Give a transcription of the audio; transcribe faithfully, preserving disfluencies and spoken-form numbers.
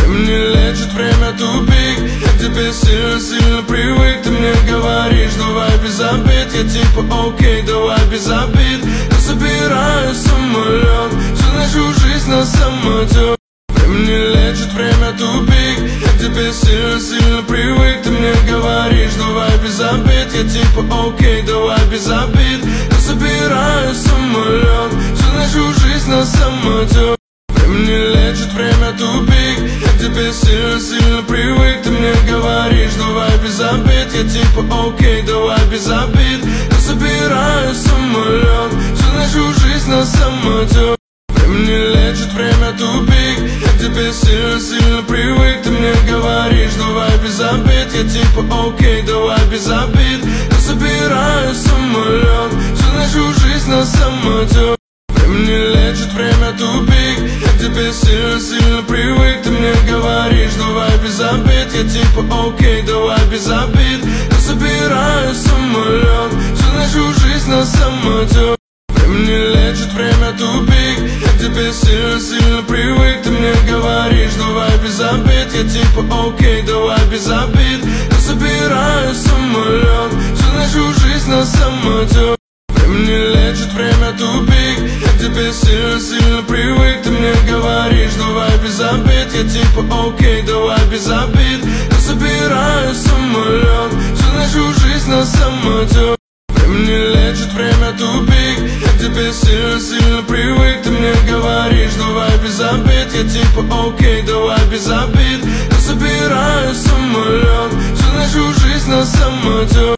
Времени лечит, время тупик. Я к тебе сильно-сильно привык. Ты мне говоришь, давай без обид. Я типа окей, давай без обид. Я собираю самолет, всю нашу жизнь на самотек. Времени лечит, время тупик. Я к тебе сильно-сильно привык. Ты мне говоришь, давай без обид. Я типа окей, давай без обид. Я собираю самолет, всю нашу жизнь на самотек. Времени лечит, время тупик. Я к тебе сильно-сильно привык. Ты мне говоришь, давай без обид. Я типа окей, давай без обид. Я собираю самолет, всю нашу жизнь на самотек. Времени лечит, время тупик. Я к тебе сильно-сильно привык. Ты мне говоришь, давай без обид. Я типа окей, давай без обид. Я собираю самолет, всю нашу жизнь на самотек. Времени лечит, время тупик. Я к тебе сильно-сильно привык. Ты мне говоришь, давай без обид. Я типа окей, давай без обид. Я собираю самолет, всю нашу жизнь на самотек. Времени лечит, время тупик. Я к тебе сильно-сильно привык. Ты мне говоришь, давай без обид. Я типа окей, давай без обид. Я собираю самолет, всю нашу жизнь на самотек. Времени лечит, время тупик. Я к тебе сильно-сильно привык. Ты мне говоришь, давай без обид. Я типа окей, давай без обид. Я собираю самолет, всю нашу жизнь на самотек. Времени лечит, время тупик. Я к тебе сильно-сильно привык. Ты мне говоришь, давай без обид. Я типа окей, давай без обид. Я собираю самолет, всю нашу жизнь на самотек.